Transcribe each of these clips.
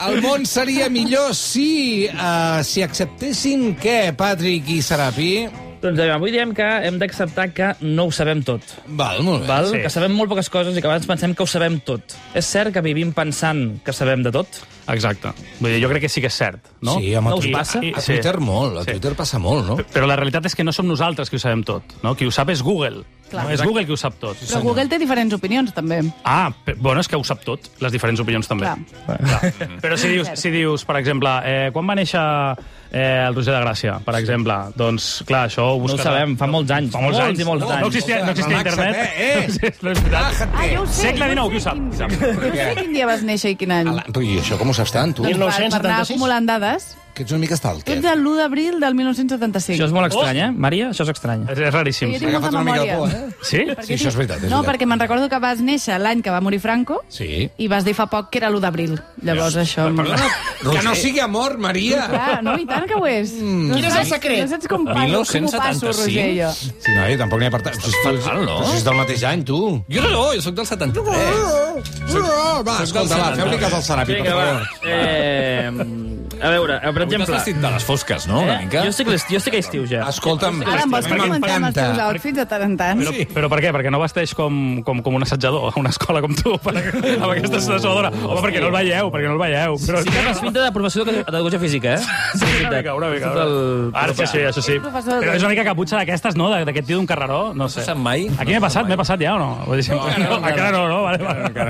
El món seria millor si acceptessin què, Patrick i Serapi? Doncs avui diem que hem d'acceptar que no ho sabem tot. Val, molt bé. Val? Sí. Que sabem molt poques coses i que abans pensem que ho sabem tot. És cert que vivim pensant que sabem de tot? Exacte. Vull dir, jo crec que sí que és cert, no? Sí, home, No us passa? A Twitter molt, a Twitter passa molt, no? Però la realitat és que no som nosaltres qui ho sabem tot, no? Qui ho sap és Google. Clar. No, és Google qui ho sap tot. Però Google té diferents opinions, també. Bueno, és que ho sap tot, les diferents opinions també. Clar. Però si dius, per exemple, quan va néixer el Roger de Gràcia, per exemple, doncs, clar, això ho No ho buscarà. sabem, fa molts anys. Fa molts anys. i molts anys. No existia internet. No és veritat. Jo ho sé. Segle XIX, qui ho sap? Jo sé quin dia vas néixer i quin any. Però i això com ho saps tant, tu? Doncs per anar acumulant dades. Que ets una mica Tu stalker. ets l'1 d'abril del 1975. Això és molt estrany, eh? Maria, això és estrany. És raríssim. Jo tinc molta memòria. Sí? Sí, això és veritat. No, perquè me'n recordo que vas néixer l'any que va morir Franco Sí. i vas dir fa poc que era l'1 d'abril. Llavors això... Que no sigui amor, Maria! Clar, no, i tant que ho és. Quin és el secret? No saps com passo, Roger, jo. Sí, no, tampoc n'hi ha per tant. Però si és del mateix any, tu. Jo soc del 73. Va, escolta, va, feu-li cas al Serapi, per Vinga, favor. A veure, per exemple... T'has vestit de les fosques, no? Una mica. Jo estic a estiu, ja. Escolta'm, Ara em vols a mi comentar amb els teus m'encanta. outfits de tant en tant? Però per què? Perquè no vesteix com un assetjador a una escola com tu, amb aquesta assessoradora. Home, perquè no el veieu, Però Sí que has pinta de professor d'educació física, eh? Sí, una mica. Ara sí, això sí. Professor de- Però és una mica caputxa d'aquestes, no? D'aquest tio d'un carreró, no sé. Passat mai? Aquí m'he passat ja o no? Vull dir, encara no, vale.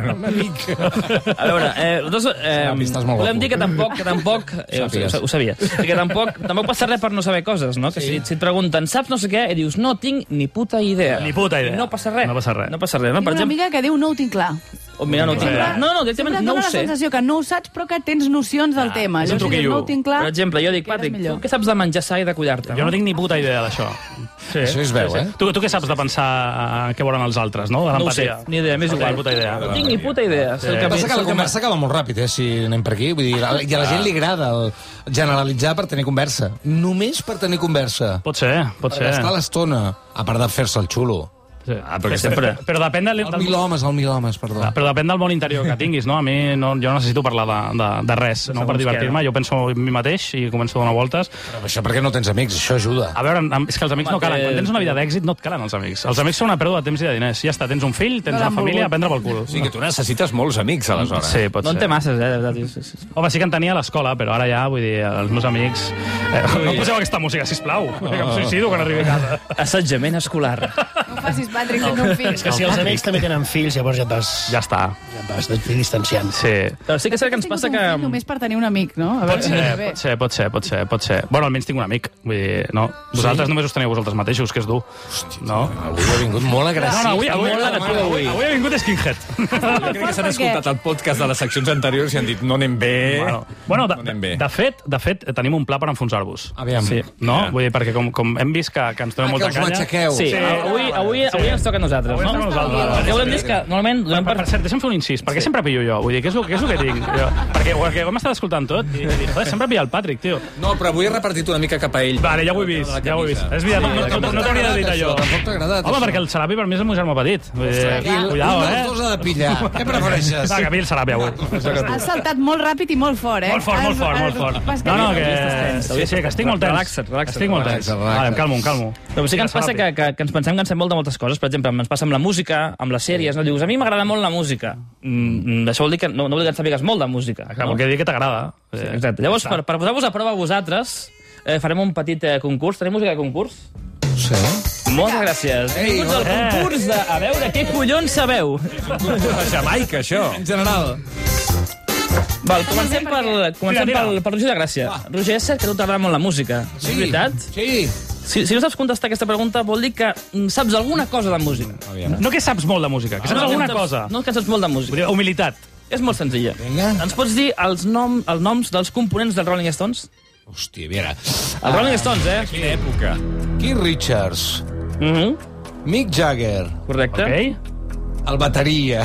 A veure, nosaltres estàs molt volem guapo. dir que tampoc ho sabia, que tampoc passa res per no saber coses, no? Que si et pregunten, saps no sé què, i dius, no tinc ni puta idea. Ni puta idea. I no passa res. No passa res. No passa res, no? Tinc Per una exemple... amiga que diu no ho tinc clar. Oh, mira, no ho tinc clar. No, Sempre directament et no dona ho la sé. sensació que no ho saps, però que tens nocions del tema. és un Llavors, si dius, truquillo. no ho tinc clar. Per exemple, jo dic, que eres Patrick, millor. tu què saps de menjar sa i de collar-te? Jo no tinc ni puta idea d'això. Sí. Això es veu, eh? Tu què saps de pensar què volen els altres, no? De No ho sé, l'empatia. ni idea, m'és No igual. tinc puta idea. No tinc ni puta idea. Sí. Sé el El que passa que la sé conversa acaba molt ràpid, si anem per aquí. Vull dir, i a la gent li agrada el generalitzar per tenir conversa. Només per tenir conversa. Pot ser. Per gastar l'estona, a part de fer-se el xulo. Sí. perquè sempre. Però depèn El mil homes, perdó. Però depèn del món interior que tinguis, no? A mi jo no necessito parlar de res, no per divertir-me. Jo penso en mi mateix i començo a donar voltes. Però això perquè no tens amics, això ajuda. A veure, és que els amics no calen. Quan tens una vida d'èxit no et calen els amics. Els amics són una pèrdua de temps i de diners. Ja està, tens un fill, tens una família, a prendre pel cul. O sigui que tu necessites molts amics, aleshores. Sí, pot No en ser. té masses, de veritat. Home, sí que en tenia a l'escola, però ara ja, vull dir, els meus amics... No em poseu aquesta música, sisplau, que em suïcido quan arribi a casa. Assetjament escolar. No facis, Patrick, tens un fill. És que si els amics també tenen fills, llavors ja et vas, Ja està. distanciant. Sí. Però sí que és cert que ens Tingut passa un que... fill Només per tenir un amic, no? A veure si anirà bé. Pot ser. Bueno, almenys tinc un amic. Vull dir, no? Vosaltres només us teniu vosaltres mateixos, que és dur. No? Avui ha vingut molt agressiu. Avui molt negatiu, avui. Avui ha vingut Skinhead. Jo crec que s'han escoltat el podcast de les seccions anteriors i han dit no anem bé. Bueno, no anem bé. de fet, tenim un pla per enfonsar-vos. Aviam. Sí, no? Vull dir, perquè com hem vist que ens donem molta que us canya... m'aixequeu. Sí, avui ens toca a nosaltres, Avui no? ens toca a nosaltres. Perquè volem dir que normalment donem Per cert, deixa'm fer un incís, perquè sempre pillo jo. Vull dir, què és el que tinc? Perquè ho hem estat escoltant tot i dic, joder, sempre pilla el Patrick, tio. No, però avui he repartit una mica cap a ell. Vale, ja ho he vist. És veritat, no t'hauria de dir allò. Tampoc t'ha agradat, Home, això. perquè el Serapi per mi és el meu germà petit. Vull dir, Un cuidado, dels dos ha de pillar. Què prefereixes? Va, que pilli el Serapi avui. Has saltat molt ràpid i molt fort, eh? Molt fort. No, que sí, que estic molt tens. Relaxa't. Estic molt tens. Vale, em calmo. Però sí que ens passa que ens pensem que en sabem molt de moltes coses. Per exemple, ens passa amb la música, amb les sèries. No? Dius, a mi m'agrada molt la música. Això vol dir que no vol dir que en sàpigues molt de música. Clar, vol dir que t'agrada. Sí, exacte. Llavors, per posar-vos a prova a vosaltres, farem un petit concurs. Tenim música de concurs? Sí. Moltes gràcies. Benvinguts al concurs de... A veure, què collons sabeu? A Jamaica, això. En general. Val, comencem pel Roger de Gràcia. Roger, és cert que a tu t'agrada molt la música. És veritat? Sí. Si no saps contestar aquesta pregunta, vol dir que saps alguna cosa de música. No que saps molt de música, que saps alguna cosa. No que saps molt de Vull música. dir, humilitat. És molt senzilla. Vinga. Ens pots dir els noms dels components dels Rolling Stones? Hòstia, mira. Els Rolling Stones, eh? Quina època. Keith Richards, Mick Jagger, Correcte. Ok? el bateria,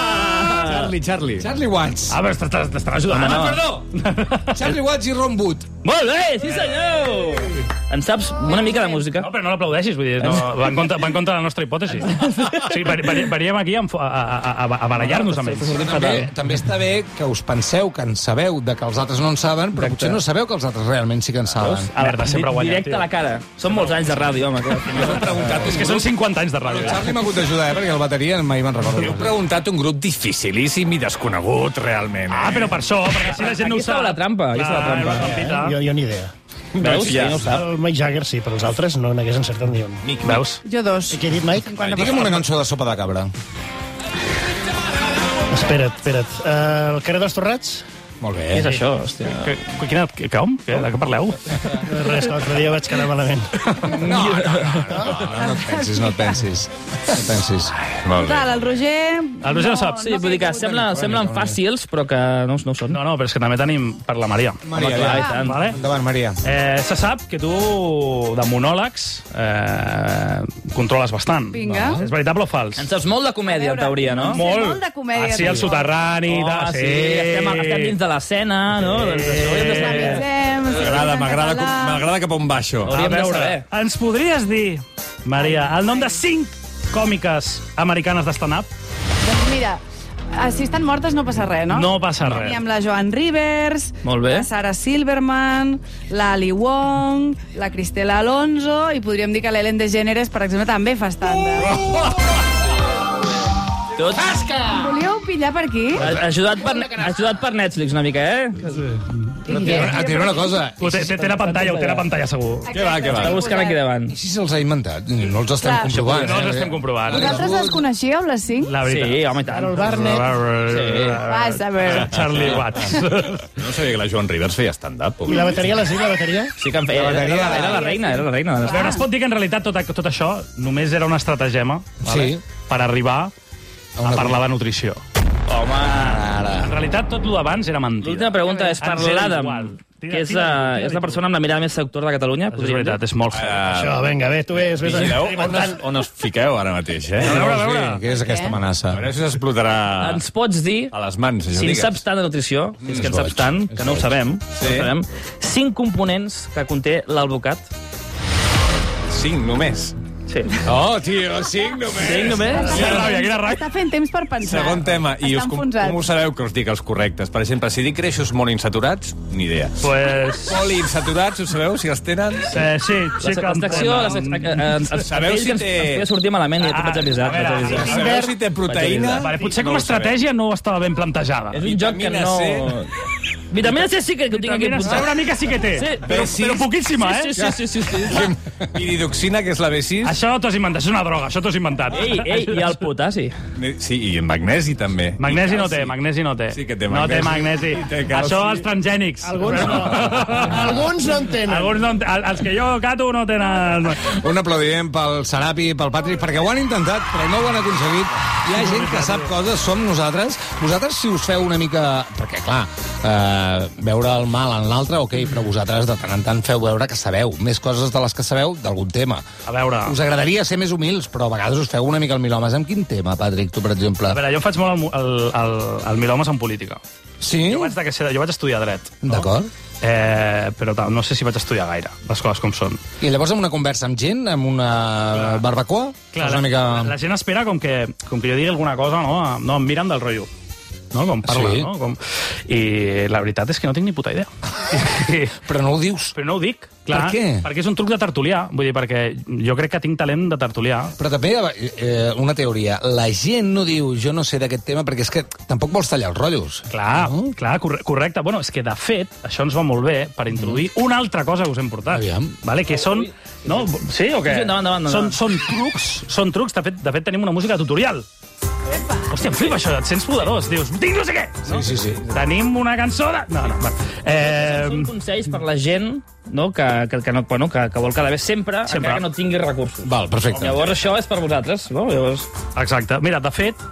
Charlie. Charlie Watts. Ah, però t'estan ajudant. Home, no. Perdó! Charlie Watts i Ron Wood. Molt bé, sí senyor! En saps una mica de música? No, però no l'aplaudeixis, vull dir, no, va en contra de la nostra hipòtesi. O sigui, veníem aquí a barallar-nos amb ells. També està bé que us penseu que en sabeu de que els altres no en saben, però potser no sabeu que els altres realment sí que en saben. Merda, sempre guanyem, Directe a la cara. Són molts anys de ràdio, home. És que són 50 anys de ràdio. El Charlie m'ha hagut d'ajudar, perquè el bateria mai me'n recordo. Heu preguntat un grup dificilíssim i desconegut, realment. Ah, però per això, perquè si la gent no ho Aquí estava sap. la trampa, aquí estava la trampa. Jo ni idea. Veus? Ja no ho sap. El Mike Jagger sí, però els altres no n'hagués encertat ni un. Veus? Jo 2. Què he dit, Mike? Digue'm una cançó de sopa de cabra. Espera't. El carrer dels Torrats? Molt bé. Què és això, hòstia? Com? De què parleu? Res, que l'altre dia vaig quedar malament. No et pensis. Total, el Roger... El Roger no sap. Sí, vull dir que semblen fàcils, però que no ho són. No, però és que també tenim per la Maria. Maria, Clar, i ja. tant. Vale? Endavant, Maria. Se sap que tu, de monòlegs, controles bastant. Vinga. És veritable o fals? En saps molt de comèdia, en teoria, no? Molt de comèdia. Ah, sí, el soterrani... Sí, estem dins de l'escena, no? Doncs això hauríem de saber. M'agrada cap on va això. Hauríem de saber. Ens podries dir, Maria, el nom de 5 còmiques americanes de stand-up? Doncs mira, si estan mortes no passa res, no? No passa res. Teníem la Joan Rivers, Molt bé. la Sarah Silverman, la Ali Wong, la Cristela Alonso, i podríem dir que l'Ellen DeGeneres, per exemple, també fa stand-up. Tot Volíeu pillar per aquí? ajudat per Netflix una mica, eh? Et diré una cosa. Té la pantalla, segur. Què va? Està buscant aquí davant. I si se'ls ha inventat? No els estem Clar. comprovant. No els estem comprovant. Vosaltres les coneixíeu, les 5? La veritat. Sí, home, i tant. El Barnett. Vas a veure. Charlie Watts. No sabia que la Joan Rivers feia stand-up. I la bateria, la bateria? Sí que en feia. Era la reina. A veure, es pot dir que en realitat tot això només era una estratagema, Sí. per arribar a parlar de nutrició. Home... En realitat, tot el d'abans era mentida. L'última pregunta és per Ens era l'Adam, igual. que és la persona amb la mirada més seductora de Catalunya. És veritat, és molt fort. Això, vinga, bé, tu vés Vigileu experimentant. on us fiqueu ara mateix, eh? A veure. Què és aquesta amenaça? A veure si s'explotarà Ens pots dir, a les mans, això si en digues. saps tant de nutrició, si és que en saps tant, que no ho sabem, Sí. 5 components que conté l'alvocat. 5 només. Sí. Oh, tio, 5 només. 5 només? Quina ràbia. Està fent temps per pensar. Segon tema. I Està com enfonsat. ho sabeu que us dic els correctes? Per exemple, si dic greixos monoinsaturats, ni idea. Pues... Poliinsaturats, ho sabeu, si els tenen? sí que... La secció, Sabeu si té... ens podia sortir malament i ja t'ho vaig avisar. a veure, Sabeu si té proteïna? Vale, potser com No a ho sabeu. estratègia no estava ben plantejada. És un joc que Vitamina no... Vitamina C sí que ho tinc aquí Vitamina C apuntat. una mica sí que té, Sí. però poquíssima, eh? Sí. Piridoxina, que és la B6? Això t'ho has inventat, és una droga, això t'ho has inventat. Ei, i el potassi. Sí, i magnesi també. Magnesi I no calci. té, magnesi no té. Sí que té No té magnesi. magnesi. I té calci. Això els transgènics. Alguns no. Alguns no en tenen. Alguns no, els que jo cato no tenen... Un aplaudiment pel Serapi i pel Patrick, perquè ho han intentat, però no ho han aconseguit. Hi ha gent que sap coses, som nosaltres. Vosaltres, si us feu una mica... Perquè, clar, veure el mal en l'altre, ok, però vosaltres de tant en tant feu veure que sabeu més coses de les que sabeu d'algun tema. A veure... Us agradaria ser més humils, però a vegades us feu una mica el milhomes. Amb quin tema, Patrick, tu, per exemple? A veure, jo faig molt el milhomes en política. Sí? Jo vaig estudiar dret. D'acord. Però no sé si vaig estudiar gaire, les coses com són. I llavors amb una conversa amb gent, amb una barbacoa, Clar, és una mica... la gent espera com que jo digui alguna cosa, no em miren del rotllo. No? Com parla, Sí. no? I la veritat és que no tinc ni puta idea. Però no ho dius. Però no ho dic, clar. Per què? Perquè és un truc de tertulià. Vull dir, perquè jo crec que tinc talent de tertulià. Però també una teoria. La gent no diu jo no sé d'aquest tema perquè és que tampoc vols tallar els rotllos. Clar, No? clar, correcte. Bueno, és que, de fet, això ens va molt bé per introduir una altra cosa que us hem portat. Aviam. Vale? Que són... No? Sí o què? Sí, endavant. Són trucs. De fet, tenim una música tutorial. Hòstia, em flipa això, et sents poderós. Dius, tinc no sé què. No? Sí. Tenim una cançó de... No. Són consells per la gent no, que vol quedar bé sempre, encara que no tingui recursos. Val, perfecte. Llavors això és per vosaltres, no? Llavors... Exacte. Mira, de fet,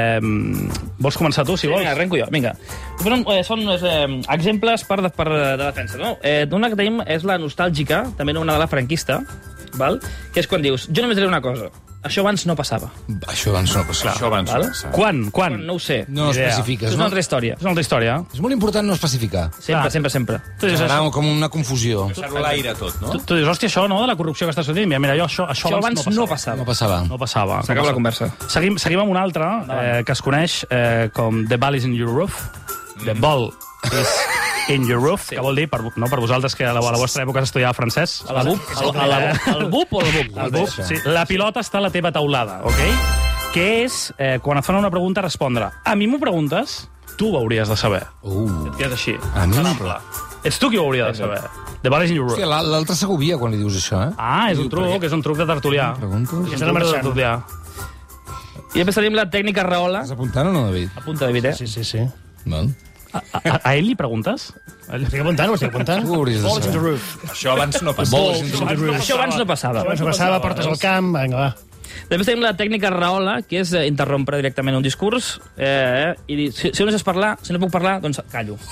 vols començar tu, si vols? Vinga, arrenco jo, vinga. Són exemples de defensa, no? Una que tenim és la nostàlgica, també una de la franquista, val? Que és quan dius, jo només diré una cosa, Això abans no passava. Això abans no passava. Això abans no passava. Quan? No ho sé. No especifiques, És una no? altra història. És una altra història. És molt important no especificar. Sempre. Serà com una confusió. Deixar-ho l'aire tot, no? Tu dius, hòstia, això, no?, de la corrupció que estàs fent. Mira, això Abans no passava. No passava. No passava. S'acaba la conversa. Seguim amb una altra, que es coneix com The Ball is in your roof. The Ball is in your roof, que vol dir, per vosaltres que a la vostra època s'estudiava francès... A la BUP? El BUP o el BUP? El BUP, sí. La pilota està a la teva taulada, ok? Que és, quan et fan una pregunta, respondre. A mi m'ho preguntes, tu ho hauries de saber. Et quedes així. A mi no. Ets tu qui ho hauria de saber. The Ball is in your roof. Hòstia, l'altre s'agobia quan li dius això, eh? Ah, és un truc de tertulià. Preguntes? És un truc de tertulià. I després tenim la tècnica raola. Estàs apuntant o no, David? Apunta, David, Sí. Val. A ell li preguntes? Estic apuntant, ho estic apuntant. Tu ho hauries de Balls in the saber. roof. Això abans no passava. Això abans no passava. Abans no passava, portes al camp, vinga, va. Després tenim la tècnica raola, que és interrompre directament un discurs i dir, si no saps parlar, si no puc parlar, doncs callo.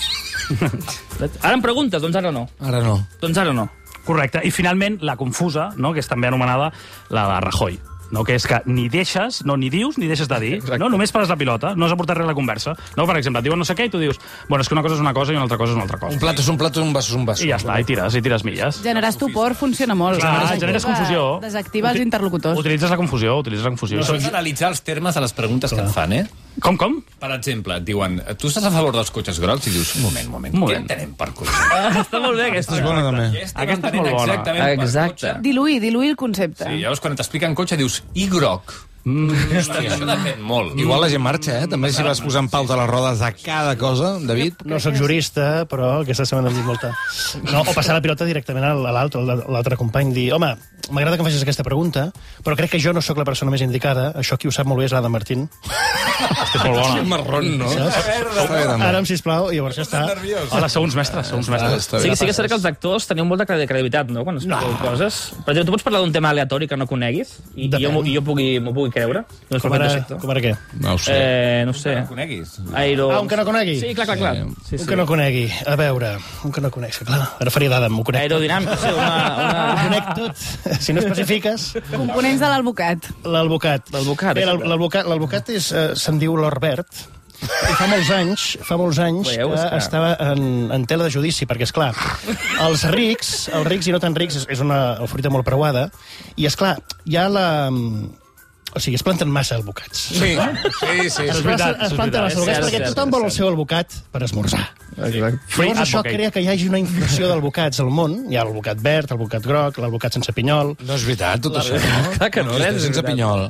Ara em preguntes, doncs ara no. Ara no. Doncs ara no. Correcte. I finalment, la confusa, no?, que és també anomenada la de Rajoy. No, que és que ni deixes, no, ni dius ni deixes de dir, no? Només pares la pilota, no has aportat res a la conversa. No, per exemple, et diuen no sé què i tu dius, bueno, és que una cosa és una cosa i una altra cosa és una altra cosa. Un plat és un plat, un vaso és un vaso. I ja està, i tires milles. Generar estupor funciona molt. Clar, generes confusió. Desactiva els interlocutors. Utilitzes la confusió. No sols analitzar els termes de les preguntes que et fan, eh? Com? Per exemple, et diuen, tu estàs a favor dels cotxes grocs? I dius, un moment. Què entenem per cotxes? Està molt bé, aquesta. És bona, també. Aquesta és molt bona. Exacte. Diluir el concepte. Sí, llavors quan t'expliquen cotxe dius, i groc. Hòstia, això depèn molt. Igual la gent marxa, eh? També si vas posant paus a les rodes de cada cosa, David. No sóc jurista, però aquesta setmana hem dit molta. No, o passar la pilota directament a l'altre company, dir, home, m'agrada que em facis aquesta pregunta, però crec que jo no sóc la persona més indicada. Això qui ho sap molt bé és l'Ada Martín. És molt bona. Marrón, no? Ara, sisplau, i llavors ja està. Hola, sou uns mestres. Sí que és cert que els actors teniu molta credibilitat, no?, quan expliqueu coses. Per exemple, tu pots parlar d'un tema aleatori que no coneguis i jo m'ho pugui creure. No Com ara què? No ho sé. No sé. No coneguis. Un que no conegui? Sí, clar. Un que no conegui. A veure, un que no coneix. Clar, ara faria d'Adam, m'ho conec. Aerodinàmica, sí, Ho conec tot. Si no especifiques... Components de l'alvocat. L'alvocat. L'alvocat és, se'n diu l'Orbert, i fa molts anys que estava en tela de judici, perquè, esclar, els rics i no tan rics, és una fruita molt preuada, i, esclar, hi ha la... O sigui, es planten massa albocats. Sí. Es planten massa albocats perquè tothom vol el seu albocat per esmorzar. Llavors això crea que hi hagi una inflació d'albocats al món. Hi ha l'albocat verd, l'albocat groc, l'albocat sense pinyol... No és veritat, tot això. Clar que no, sense pinyol.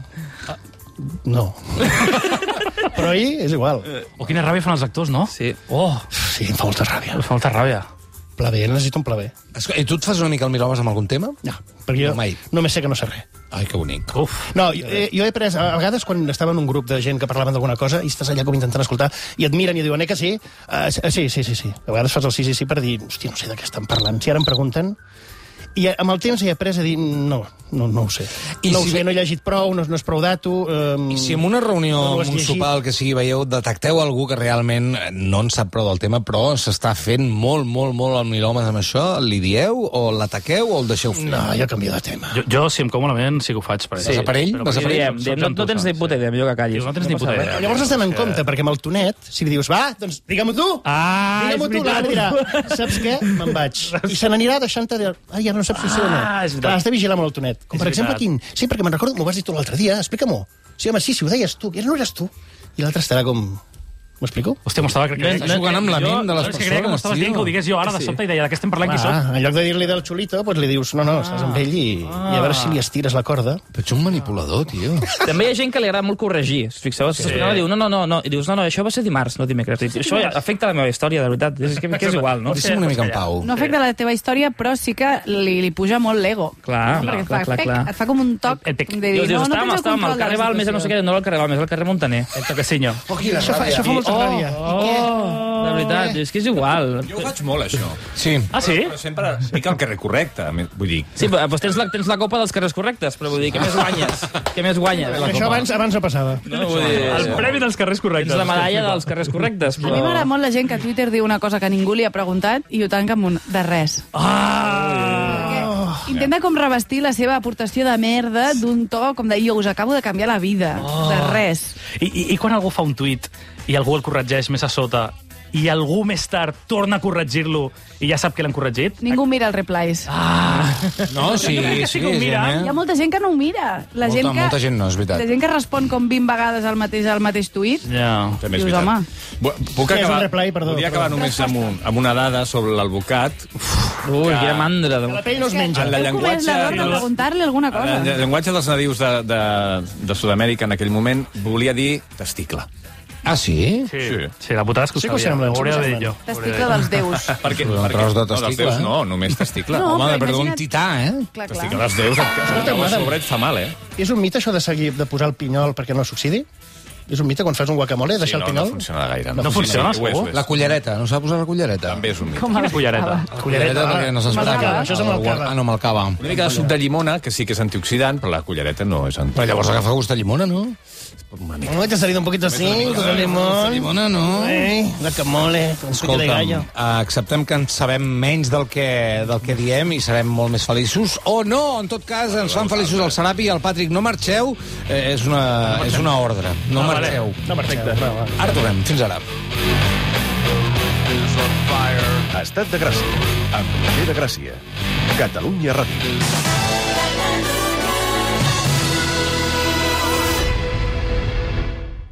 No. Però ahir és igual. Quina ràbia fan els actors, no? Sí. Sí, em fa molta ràbia. Em fa molta ràbia. Pla B, necessito un pla B. I tu et fas una mica el miroves amb algun tema? No, perquè jo mai. només sé que no sé res. Ai, que bonic. No, jo he après, a vegades quan estava en un grup de gent que parlaven d'alguna cosa i estàs allà com intentant escoltar i et miren i diuen, que sí? Sí. A vegades fas el sí per dir, hòstia, no sé de què estan parlant. Si ara em pregunten... I amb el temps he après a dir, no ho sé. No he llegit prou, no és prou dato... I si en una reunió, en un sopar, el que sigui, veieu, detecteu algú que realment no en sap prou del tema, però s'està fent molt el miromes amb això, li dieu, o l'ataqueu, o el deixeu fer? No, jo canvio de tema. Jo, si em com malament, sí que ho faig. Vas a per ell? No tens ni puta idea, millor que callis. No tens ni puta idea. Llavors has d'anar en compte, perquè amb el Tonet, si li dius, va, doncs digue-m'ho tu! Digue-m'ho tu, l'altre dirà, saps què? Me'n vaig. I se n'anirà deixant-te dir, ja no saps si sí o no. Clar, has de vigilar amb el Tonet. Com per exemple, quin? Sí, perquè me'n recordo, m'ho vas dir tu l'altre dia, explica-m'ho. Sí, home, sí, ho deies tu, no eres tu. I l'altre estarà com... M'explico? Hòstia, m'ho estava crec. Estàs jugant amb la ment de les persones, creia que m'estaves dient que ho digués jo ara de sobte i deia, de què estem parlant, qui soc? En lloc de dir-li del xulito, doncs li dius, no, estàs amb ell i a veure si li estires la corda. Però ets un manipulador, tio. També hi ha gent que li agrada molt corregir. Si fixeu, diu, no, i dius, no, això va ser dimarts, no dimecres. Això afecta la meva història, de veritat. És que és igual, no? Deixa'm una mica en pau. No afecta la teva història, però sí que li puja molt l'ego. Clar. Et fa com un toc de dir, no tens el control de la situació. No sé què, no al carrer Balmes, al carrer Montaner. El toquecinyo. Això fa molta ràbia. De veritat, és que és igual. Jo ho faig molt, això. Sí. Ah, sí? Però sempre dic el carrer correcte, vull dir... Sí, però tens la copa dels carrers correctes, però vull dir, què més guanyes? Què més guanyes? Això abans no passava. El premi dels carrers correctes. Tens la medalla dels carrers correctes. A mi m'agrada molt la gent que a Twitter diu una cosa que ningú li ha preguntat i ho tanca amb un de res. Intenta com revestir la seva aportació de merda d'un to com de jo us acabo de canviar la vida. De res. I quan algú fa un tuit i algú el corregeix més a sota i algú més tard torna a corregir-lo i ja sap que l'han corregit? Ningú mira els replies. No, sí, Hi ha molta gent que no ho mira. Molta gent no, és veritat. La gent que respon com 20 vegades al mateix tuit. Ja. També és Dius, home. Puc és un acabar, reply, perdó, podria acabar només amb una dada sobre l'advocat. Ui, quina mandra. La pell no es menja. En la Heu comès l'error de preguntar-li alguna cosa. En el llenguatge dels nadius de Sud-amèrica en aquell moment volia dir testicle. Ah, sí? Sí, la putada és que ho Sí que ho sabia. semblen, Ho hauria de dir jo. Testicle dels déus. Perquè, Un tros de no, dels testicle, déus eh? no, només testicle. No, Home, però perdó, un imagina't- tità, eh? Clar, Testicle clar. dels déus, a sobre et fa mal, eh? És un mite, això de posar el pinyol perquè no s'oxidi? És un mite quan fas un guacamole, deixar el no pinyol? funciona gaire. No funciona, Sí, ho és, segur? ho és. La cullereta, no s'ha posat la cullereta? També és un mite. Com a la cullereta. Cullereta perquè no s'esperava. Això és amb el cava. Ah, no, amb el cava. Una mica de suc de llimona, que sí que és antioxidant, però la cullereta no és Però antioxidant. llavors agafa gust de llimona, no? No, te ha salido un poquito así, con el limón. Llimona, no? Guacamole, con suco de gallo. Escolta'm, acceptem que en sabem menys del que diem i serem molt més feliços, o no, en tot cas, ens fan feliços el Serapi i el Patrick. No marxeu, és una ordre. No marxeu. No, perfecte. Ara tornem, fins ara. Estat de Gràcia, amb Roger de Gràcia. Catalunya Ràdio.